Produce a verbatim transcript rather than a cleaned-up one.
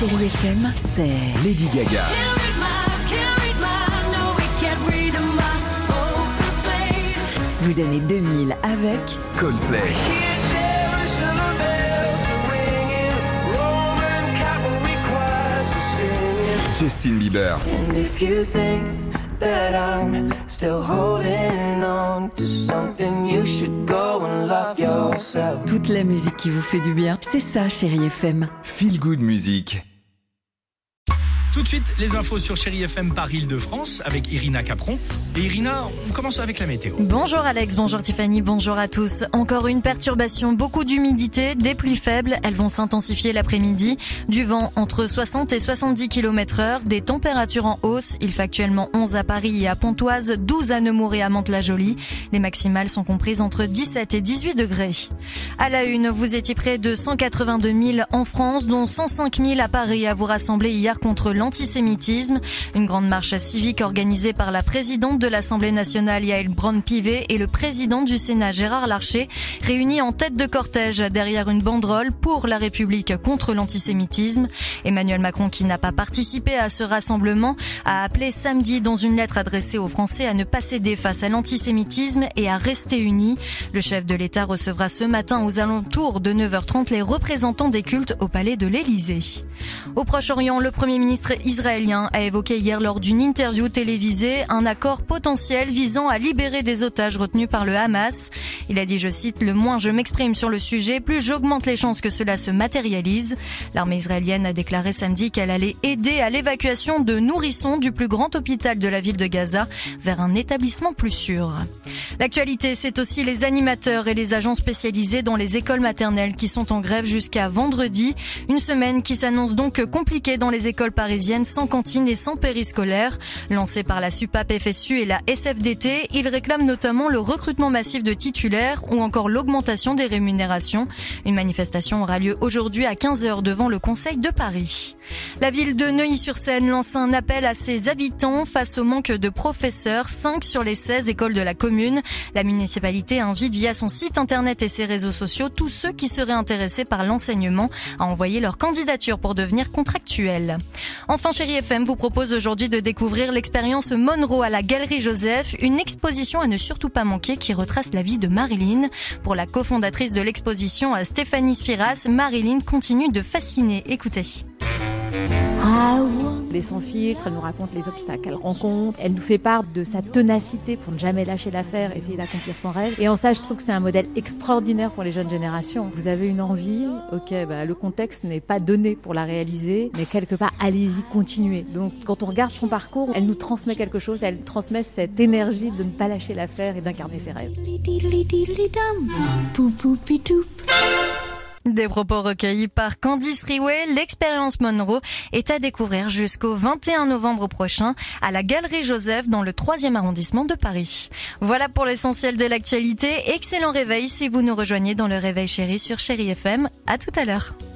Chérie F M, c'est Lady Gaga. Vos années deux mille avec Coldplay. Justin Bieber. And if you think that I'm still holding on to something, you should go and love yourself. toute la musique qui vous fait du bien. C'est ça, Chérie F M. Feel Good Music. Tout de suite, les infos sur Chérie F M par Île-de-France avec Irina Capron. Et Irina, on commence avec la météo. Bonjour Alex, bonjour Tiffany, bonjour à tous. Encore une perturbation, beaucoup d'humidité, des pluies faibles, elles vont s'intensifier l'après-midi. Du vent entre soixante et soixante-dix kilomètres heure, des températures en hausse. Il fait actuellement onze à Paris et à Pontoise, douze à Nemours et à Mantes-la-Jolie. Les maximales sont comprises entre dix-sept et dix-huit degrés. À la une, vous étiez près de cent quatre-vingt-deux mille en France, dont cent cinq mille à Paris à vous rassembler hier contre l'antisémitisme. Une grande marche civique organisée par la présidente de l'Assemblée nationale Yael Braun-Pivet et le président du Sénat Gérard Larcher, réunis en tête de cortège derrière une banderole pour la République contre l'antisémitisme. Emmanuel Macron, qui n'a pas participé à ce rassemblement, a appelé samedi dans une lettre adressée aux Français à ne pas céder face à l'antisémitisme et à rester unis. Le chef de l'État recevra ce matin aux alentours de neuf heures trente les représentants des cultes au palais de l'Élysée. Au Proche-Orient, le Premier ministre israélien a évoqué hier lors d'une interview télévisée un accord potentiel visant à libérer des otages retenus par le Hamas. Il a dit, je cite, « Le moins je m'exprime sur le sujet, plus j'augmente les chances que cela se matérialise ». L'armée israélienne a déclaré samedi qu'elle allait aider à l'évacuation de nourrissons du plus grand hôpital de la ville de Gaza vers un établissement plus sûr. L'actualité, c'est aussi les animateurs et les agents spécialisés dans les écoles maternelles qui sont en grève jusqu'à vendredi. Une semaine qui s'annonce donc compliquée dans les écoles parisiennes sans cantine et sans périscolaire. Lancée par la SUPAP F S U et la S F D T, ils réclament notamment le recrutement massif de titulaires ou encore l'augmentation des rémunérations. Une manifestation aura lieu aujourd'hui à quinze heures devant le Conseil de Paris. La ville de Neuilly-sur-Seine lance un appel à ses habitants face au manque de professeurs. cinq sur les seize écoles de la commune. La municipalité invite via son site internet et ses réseaux sociaux tous ceux qui seraient intéressés par l'enseignement à envoyer leur candidature pour devenir contractuels. Enfin, Chérie F M vous propose aujourd'hui de découvrir l'expérience Monroe à la Galerie Joseph, une exposition à ne surtout pas manquer qui retrace la vie de Marilyn. Pour la cofondatrice de l'exposition, Stéphanie Sphiras, Marilyn continue de fasciner. Écoutez. Elle est sans filtre, elle nous raconte les obstacles qu'elle rencontre, elle nous fait part de sa ténacité pour ne jamais lâcher l'affaire, essayer d'accomplir son rêve. Et en ça, je trouve que c'est un modèle extraordinaire pour les jeunes générations. Vous avez une envie, ok, bah, le contexte n'est pas donné pour la réaliser, mais quelque part, allez-y, continuez. Donc, quand on regarde son parcours, elle nous transmet quelque chose, elle transmet cette énergie de ne pas lâcher l'affaire et d'incarner ses rêves. Des propos recueillis par Candice Riouet, l'expérience Monroe est à découvrir jusqu'au vingt et un novembre prochain à la Galerie Joseph dans le troisième arrondissement de Paris. Voilà pour l'essentiel de l'actualité. Excellent réveil si vous nous rejoignez dans le Réveil Chéri sur Chérie F M. À tout à l'heure.